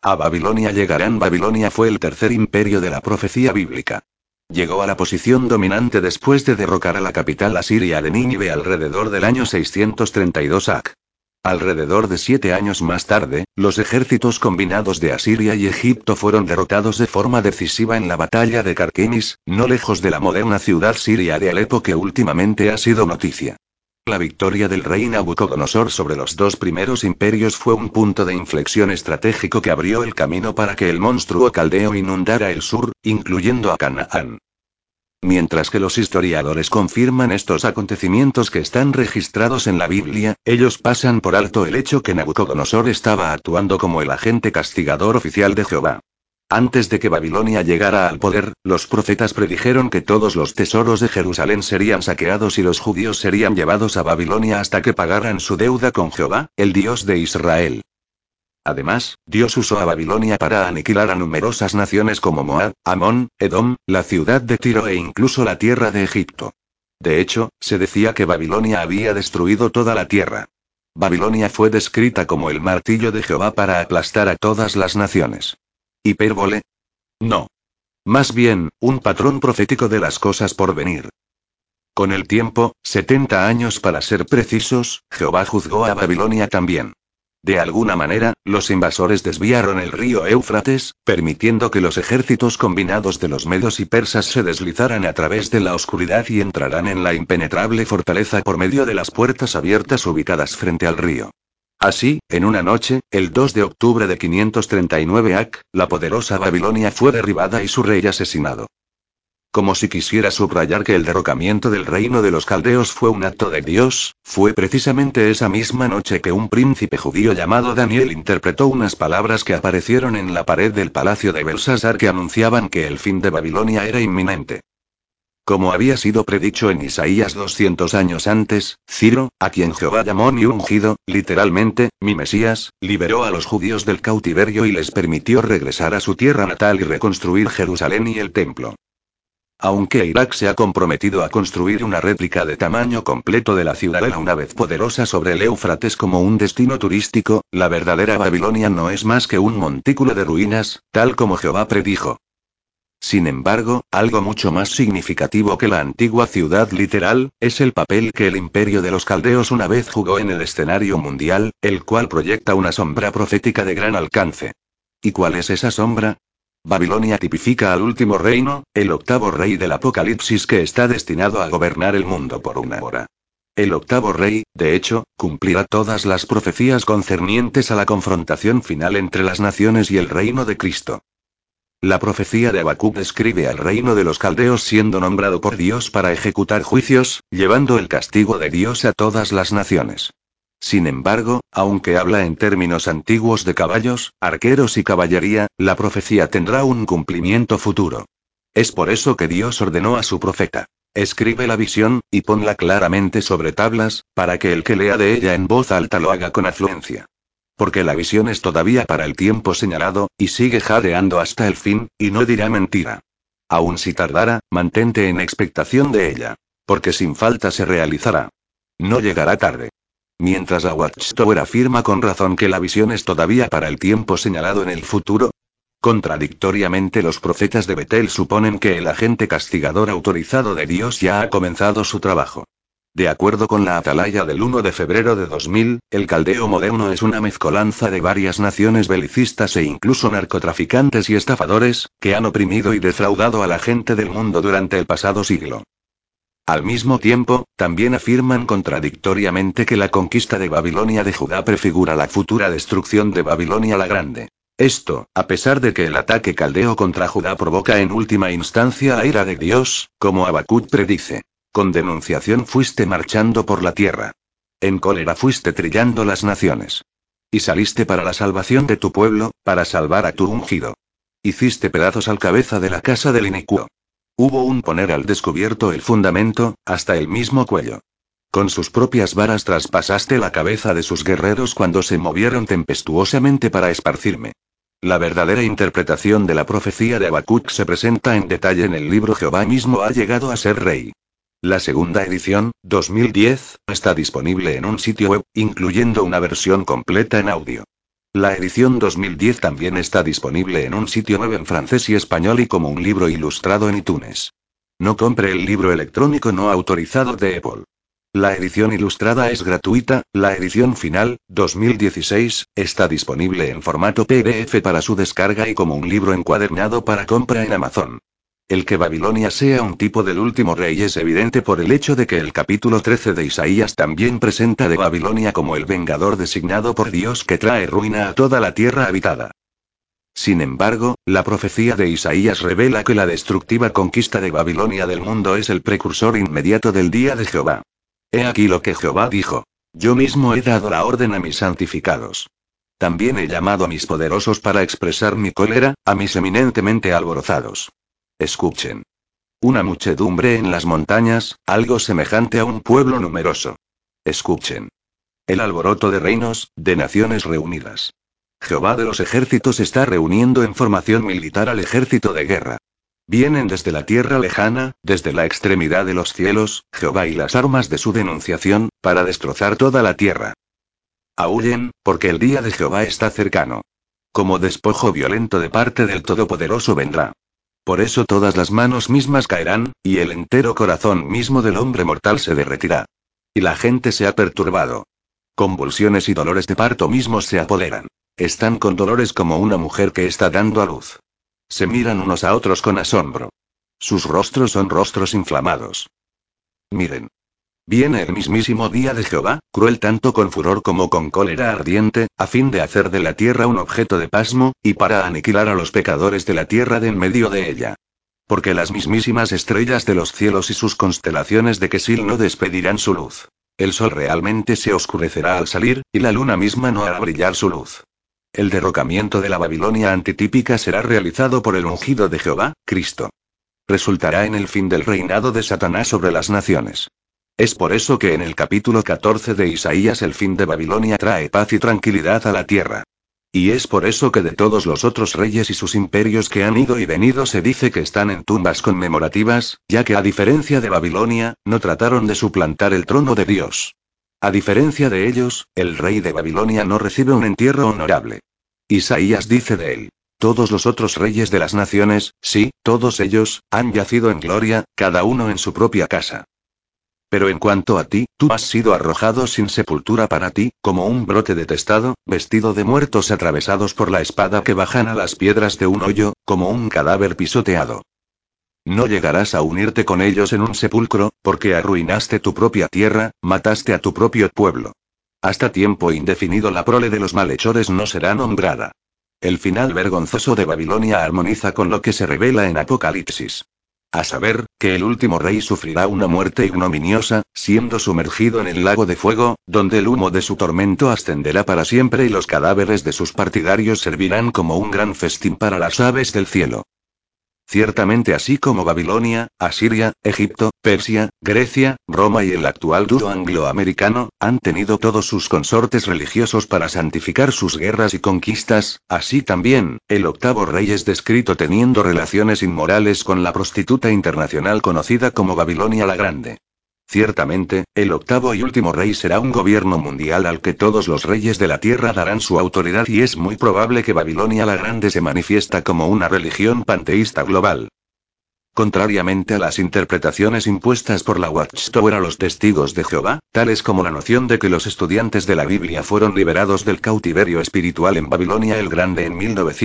A Babilonia llegarán. Babilonia fue el tercer imperio de la profecía bíblica. Llegó a la posición dominante después de derrocar a la capital asiria de Nínive alrededor del año 632 AC. Alrededor de 7 años más tarde, los ejércitos combinados de Asiria y Egipto fueron derrotados de forma decisiva en la batalla de Carquemis, no lejos de la moderna ciudad siria de Alepo que últimamente ha sido noticia. La victoria del rey Nabucodonosor sobre los dos primeros imperios fue un punto de inflexión estratégico que abrió el camino para que el monstruo caldeo inundara el sur, incluyendo a Canaán. Mientras que los historiadores confirman estos acontecimientos que están registrados en la Biblia, ellos pasan por alto el hecho que Nabucodonosor estaba actuando como el agente castigador oficial de Jehová. Antes de que Babilonia llegara al poder, los profetas predijeron que todos los tesoros de Jerusalén serían saqueados y los judíos serían llevados a Babilonia hasta que pagaran su deuda con Jehová, el Dios de Israel. Además, Dios usó a Babilonia para aniquilar a numerosas naciones como Moab, Amón, Edom, la ciudad de Tiro e incluso la tierra de Egipto. De hecho, se decía que Babilonia había destruido toda la tierra. Babilonia fue descrita como el martillo de Jehová para aplastar a todas las naciones. ¿Hipérbole? No. Más bien, un patrón profético de las cosas por venir. Con el tiempo, 70 años para ser precisos, Jehová juzgó a Babilonia también. De alguna manera, los invasores desviaron el río Éufrates, permitiendo que los ejércitos combinados de los medos y persas se deslizaran a través de la oscuridad y entraran en la impenetrable fortaleza por medio de las puertas abiertas ubicadas frente al río. Así, en una noche, el 2 de octubre de 539 AC, la poderosa Babilonia fue derribada y su rey asesinado. Como si quisiera subrayar que el derrocamiento del reino de los caldeos fue un acto de Dios, fue precisamente esa misma noche que un príncipe judío llamado Daniel interpretó unas palabras que aparecieron en la pared del palacio de Belsasar que anunciaban que el fin de Babilonia era inminente. Como había sido predicho en Isaías 200 años antes, Ciro, a quien Jehová llamó mi ungido, literalmente, mi Mesías, liberó a los judíos del cautiverio y les permitió regresar a su tierra natal y reconstruir Jerusalén y el templo. Aunque Irak se ha comprometido a construir una réplica de tamaño completo de la ciudadela una vez poderosa sobre el Éufrates como un destino turístico, la verdadera Babilonia no es más que un montículo de ruinas, tal como Jehová predijo. Sin embargo, algo mucho más significativo que la antigua ciudad literal, es el papel que el imperio de los caldeos una vez jugó en el escenario mundial, el cual proyecta una sombra profética de gran alcance. ¿Y cuál es esa sombra? Babilonia tipifica al último reino, el octavo rey del Apocalipsis que está destinado a gobernar el mundo por una hora. El octavo rey, de hecho, cumplirá todas las profecías concernientes a la confrontación final entre las naciones y el reino de Cristo. La profecía de Habacuc describe al reino de los caldeos siendo nombrado por Dios para ejecutar juicios, llevando el castigo de Dios a todas las naciones. Sin embargo, aunque habla en términos antiguos de caballos, arqueros y caballería, la profecía tendrá un cumplimiento futuro. Es por eso que Dios ordenó a su profeta: escribe la visión, y ponla claramente sobre tablas, para que el que lea de ella en voz alta lo haga con afluencia. Porque la visión es todavía para el tiempo señalado, y sigue jadeando hasta el fin, y no dirá mentira. Aun si tardara, mantente en expectación de ella. Porque sin falta se realizará. No llegará tarde. Mientras la Watchtower afirma con razón que la visión es todavía para el tiempo señalado en el futuro. Contradictoriamente los profetas de Betel suponen que el agente castigador autorizado de Dios ya ha comenzado su trabajo. De acuerdo con la Atalaya del 1 de febrero de 2000, el caldeo moderno es una mezcolanza de varias naciones belicistas e incluso narcotraficantes y estafadores, que han oprimido y defraudado a la gente del mundo durante el pasado siglo. Al mismo tiempo, también afirman contradictoriamente que la conquista de Babilonia de Judá prefigura la futura destrucción de Babilonia la Grande. Esto, a pesar de que el ataque caldeo contra Judá provoca en última instancia la ira de Dios, como Habacuc predice. Con denunciación fuiste marchando por la tierra. En cólera fuiste trillando las naciones. Y saliste para la salvación de tu pueblo, para salvar a tu ungido. Hiciste pedazos al cabeza de la casa del inicuo. Hubo un poner al descubierto el fundamento, hasta el mismo cuello. Con sus propias varas traspasaste la cabeza de sus guerreros cuando se movieron tempestuosamente para esparcirme. La verdadera interpretación de la profecía de Habacuc se presenta en detalle en el libro Jehová mismo ha llegado a ser rey. La segunda edición, 2010, está disponible en un sitio web, incluyendo una versión completa en audio. La edición 2010 también está disponible en un sitio web en francés y español y como un libro ilustrado en iTunes. No compre el libro electrónico no autorizado de Apple. La edición ilustrada es gratuita, la edición final, 2016, está disponible en formato PDF para su descarga y como un libro encuadernado para compra en Amazon. El que Babilonia sea un tipo del último rey es evidente por el hecho de que el capítulo 13 de Isaías también presenta de Babilonia como el vengador designado por Dios que trae ruina a toda la tierra habitada. Sin embargo, la profecía de Isaías revela que la destructiva conquista de Babilonia del mundo es el precursor inmediato del día de Jehová. He aquí lo que Jehová dijo. Yo mismo he dado la orden a mis santificados. También he llamado a mis poderosos para expresar mi cólera, a mis eminentemente alborozados. Escuchen. Una muchedumbre en las montañas, algo semejante a un pueblo numeroso. Escuchen. El alboroto de reinos, de naciones reunidas. Jehová de los ejércitos está reuniendo en formación militar al ejército de guerra. Vienen desde la tierra lejana, desde la extremidad de los cielos, Jehová y las armas de su denunciación, para destrozar toda la tierra. Aúllen, porque el día de Jehová está cercano. Como despojo violento de parte del Todopoderoso vendrá. Por eso todas las manos mismas caerán, y el entero corazón mismo del hombre mortal se derretirá. Y la gente se ha perturbado. Convulsiones y dolores de parto mismos se apoderan. Están con dolores como una mujer que está dando a luz. Se miran unos a otros con asombro. Sus rostros son rostros inflamados. Miren. Viene el mismísimo día de Jehová, cruel tanto con furor como con cólera ardiente, a fin de hacer de la tierra un objeto de pasmo, y para aniquilar a los pecadores de la tierra de en medio de ella. Porque las mismísimas estrellas de los cielos y sus constelaciones de Quesil no despedirán su luz. El sol realmente se oscurecerá al salir, y la luna misma no hará brillar su luz. El derrocamiento de la Babilonia antitípica será realizado por el ungido de Jehová, Cristo. Resultará en el fin del reinado de Satanás sobre las naciones. Es por eso que en el capítulo 14 de Isaías el fin de Babilonia trae paz y tranquilidad a la tierra. Y es por eso que de todos los otros reyes y sus imperios que han ido y venido se dice que están en tumbas conmemorativas, ya que a diferencia de Babilonia, no trataron de suplantar el trono de Dios. A diferencia de ellos, el rey de Babilonia no recibe un entierro honorable. Isaías dice de él. Todos los otros reyes de las naciones, sí, todos ellos, han yacido en gloria, cada uno en su propia casa. Pero en cuanto a ti, tú has sido arrojado sin sepultura para ti, como un brote detestado, vestido de muertos atravesados por la espada que bajan a las piedras de un hoyo, como un cadáver pisoteado. No llegarás a unirte con ellos en un sepulcro, porque arruinaste tu propia tierra, mataste a tu propio pueblo. Hasta tiempo indefinido la prole de los malhechores no será nombrada. El final vergonzoso de Babilonia armoniza con lo que se revela en Apocalipsis. A saber, que el último rey sufrirá una muerte ignominiosa, siendo sumergido en el lago de fuego, donde el humo de su tormento ascenderá para siempre y los cadáveres de sus partidarios servirán como un gran festín para las aves del cielo. Ciertamente así como Babilonia, Asiria, Egipto, Persia, Grecia, Roma y el actual dúo angloamericano, han tenido todos sus consortes religiosos para santificar sus guerras y conquistas, así también, el octavo rey es descrito teniendo relaciones inmorales con la prostituta internacional conocida como Babilonia la Grande. Ciertamente, el octavo y último rey será un gobierno mundial al que todos los reyes de la tierra darán su autoridad y es muy probable que Babilonia la Grande se manifiesta como una religión panteísta global. Contrariamente a las interpretaciones impuestas por la Watchtower a los testigos de Jehová, tales como la noción de que los estudiantes de la Biblia fueron liberados del cautiverio espiritual en Babilonia el Grande en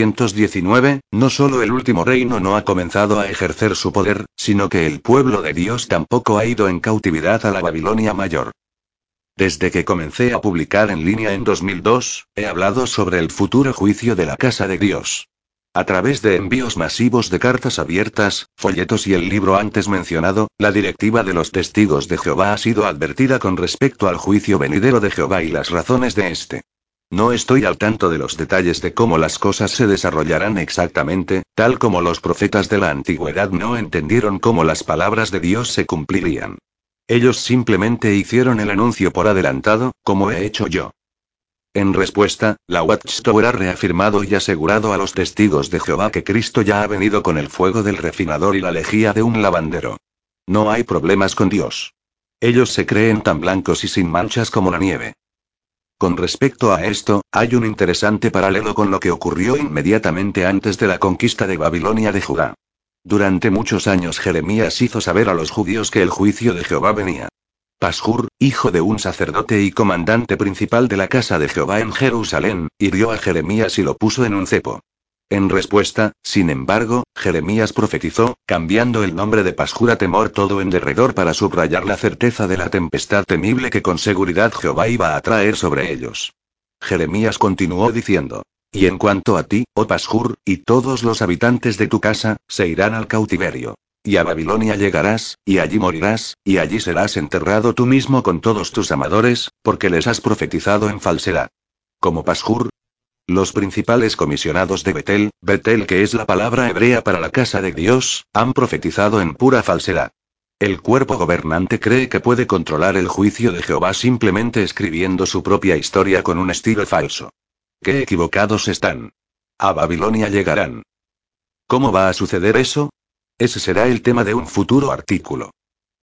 1919, no solo el último reino no ha comenzado a ejercer su poder, sino que el pueblo de Dios tampoco ha ido en cautividad a la Babilonia mayor. Desde que comencé a publicar en línea en 2002, he hablado sobre el futuro juicio de la casa de Dios. A través de envíos masivos de cartas abiertas, folletos y el libro antes mencionado, la directiva de los testigos de Jehová ha sido advertida con respecto al juicio venidero de Jehová y las razones de este. No estoy al tanto de los detalles de cómo las cosas se desarrollarán exactamente, tal como los profetas de la antigüedad no entendieron cómo las palabras de Dios se cumplirían. Ellos simplemente hicieron el anuncio por adelantado, como he hecho yo. En respuesta, la Watchtower ha reafirmado y asegurado a los testigos de Jehová que Cristo ya ha venido con el fuego del refinador y la lejía de un lavandero. No hay problemas con Dios. Ellos se creen tan blancos y sin manchas como la nieve. Con respecto a esto, hay un interesante paralelo con lo que ocurrió inmediatamente antes de la conquista de Babilonia de Judá. Durante muchos años Jeremías hizo saber a los judíos que el juicio de Jehová venía. Pashur, hijo de un sacerdote y comandante principal de la casa de Jehová en Jerusalén, hirió a Jeremías y lo puso en un cepo. En respuesta, sin embargo, Jeremías profetizó, cambiando el nombre de Pashur a temor todo en derredor para subrayar la certeza de la tempestad temible que con seguridad Jehová iba a traer sobre ellos. Jeremías continuó diciendo: Y en cuanto a ti, oh Pashur, y todos los habitantes de tu casa, se irán al cautiverio. Y a Babilonia llegarás, y allí morirás, y allí serás enterrado tú mismo con todos tus amadores, porque les has profetizado en falsedad. Como Pashur, los principales comisionados de Betel, Betel que es la palabra hebrea para la casa de Dios, han profetizado en pura falsedad. El cuerpo gobernante cree que puede controlar el juicio de Jehová simplemente escribiendo su propia historia con un estilo falso. ¡Qué equivocados están! A Babilonia llegarán. ¿Cómo va a suceder eso? Ese será el tema de un futuro artículo.